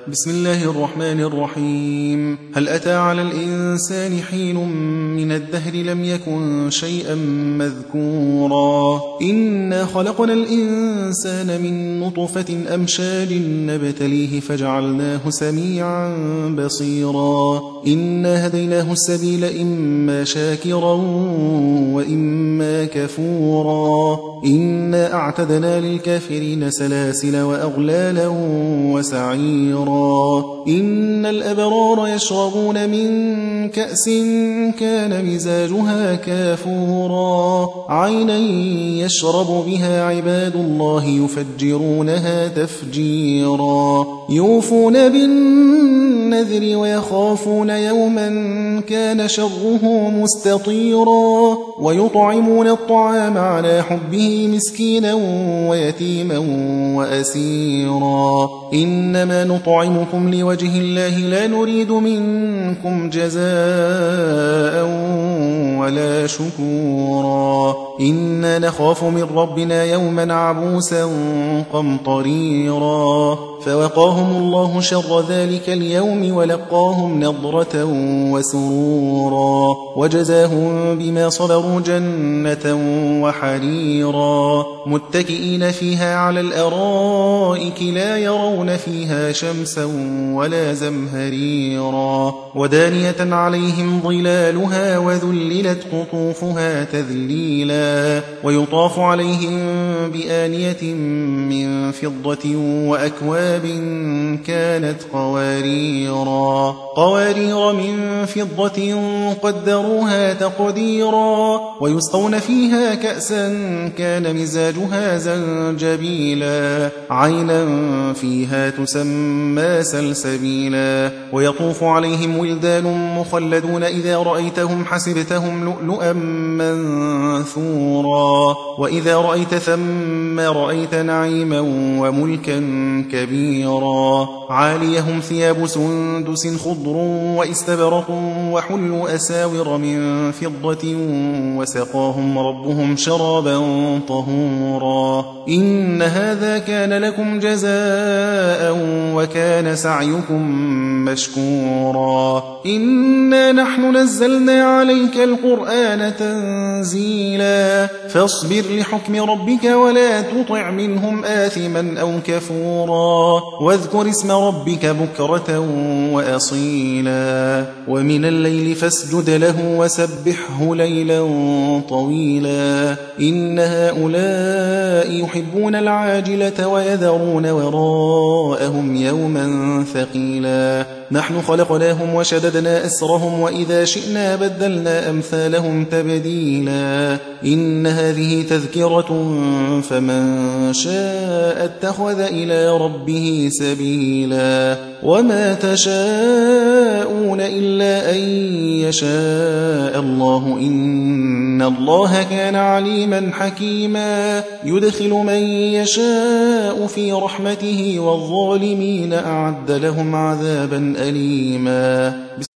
بسم الله الرحمن الرحيم. هل أتى على الإنسان حين من الدهر لم يكن شيئا مذكورا إنا خلقنا الإنسان من نطفة أمشاج نبتليه فجعلناه سميعا بصيرا إنا هديناه السبيل إما شاكرا وإما كفورا إنا أعتدنا للكافرين سلاسل وأغلالا وسعيرا إن الأبرار يشربون من كأس كان مزاجها كافورا عينا يشرب بها عباد الله يفجرونها تفجيرا يوفون بالنذر ويخافون يوما كان شره مستطيرا ويطعمون الطعام على حبه مسكينا ويتيما وأسيرا إنما نطعمكم لوجه الله لا نريد منكم جزاء ولا شكورا إنا نخاف من ربنا يوما عبوسا قمطريرا فوقاهم الله شر ذلك اليوم ولقاهم نضرة وسرورا وجزاهم بما صبروا جنة وحريرا متكئين فيها على الأرائك لا يرون فيها شمسا ولا زمهريرا ودانية عليهم ظلالها وذللت قطوفها تذليلا ويطاف عليهم بآنية من فضة وأكواب كانت قوارير من فضة قدروها تقديرا ويسقون فيها كأسا كان مزاجها زنجبيلا عينا فيها تسمى سلسبيلا ويطوف عليهم ولدان مخلدون إذا رأيتهم حسبتهم لؤلؤا منثورا وإذا رأيت ثم رأيت نعيما وملكا كبيرا عاليهم ثياب سندس خضر واستبرق وحلوا أساور من فضة وسقاهم ربهم شرابا طهورا إن هذا كان لكم جزاء وكان سعيكم مشكورا إنا نحن نزلنا عليك القرآن تنزيلا فاصبر لحكم ربك ولا تطع منهم آثما أو كفورا واذكر اسم ربك بكرة وأصيلا ومن الليل فاسجد له وسبحه ليلا طويلا إن هؤلاء يحبون العاجلة ويذرون وراءهم يوما ثقيلا نحن خلقناهم وشددنا أسرهم وإذا شئنا بدلنا أمثالهم تبديلا إن هذه تذكرة فمن شاء اتخذ إلى ربه سبيلا وما تشاءون إلا أن يشاء الله إن الله كان عليما حكيما يدخل من يشاء في رحمته والظالمين أعد لهم عذابا أليما.